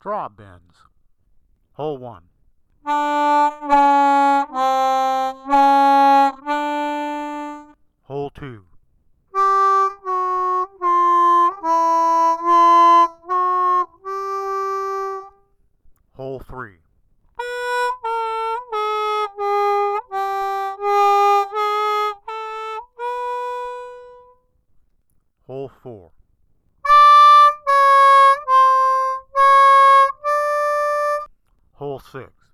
Draw bends. Hole 1. Hole 2. Hole 3. Hole 4. Hole 6.